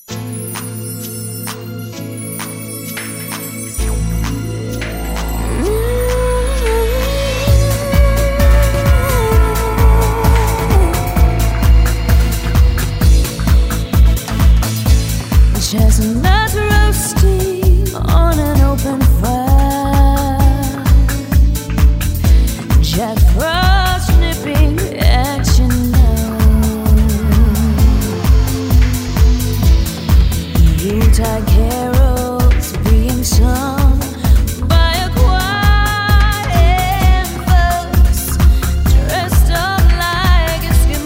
Chestnuts roasting on an open fire, Jack Frost nipping at your nose, Yuletide carols being sung by a choir and folks dressed up like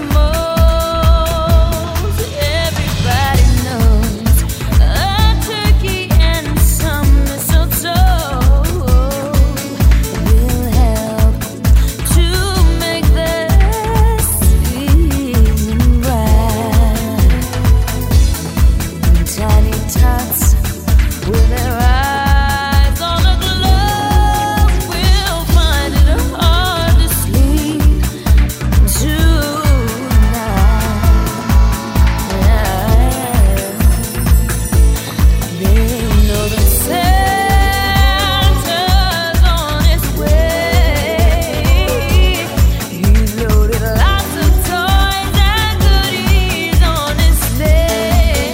Eskimos. Everybody knows a turkey and some mistletoe will help to make the season bright. Tiny tots with their eyes on a glow will find it hard to sleep tonight. They know that Santa's on his way. He's loaded lots of toys and goodies on his sleigh.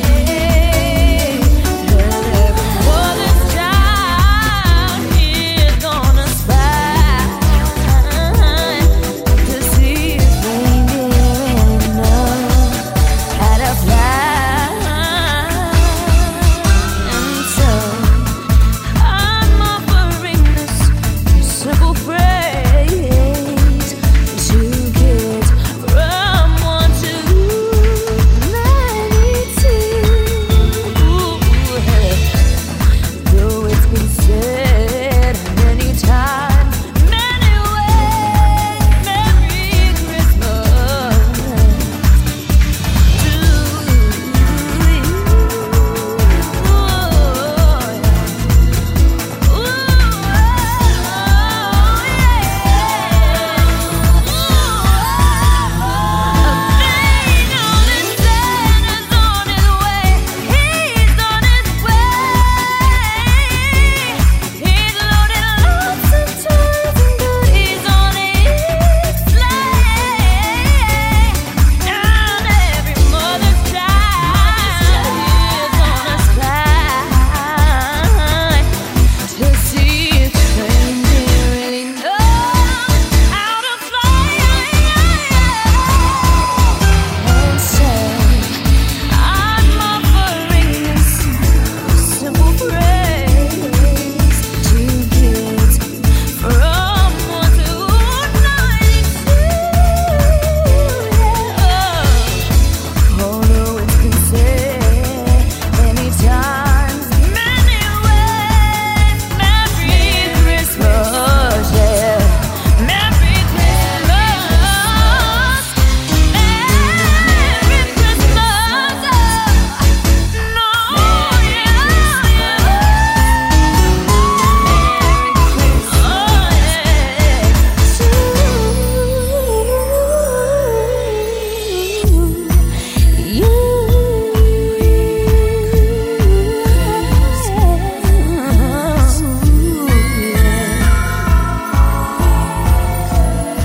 Every mother's child is gonna spy to see if reindeer really know how to fly. And so I'm offering this simple phrase to kids from 1 to 92. Though it's been said many times, many ways, Merry Christmas to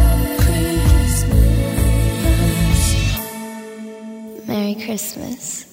Merry Christmas.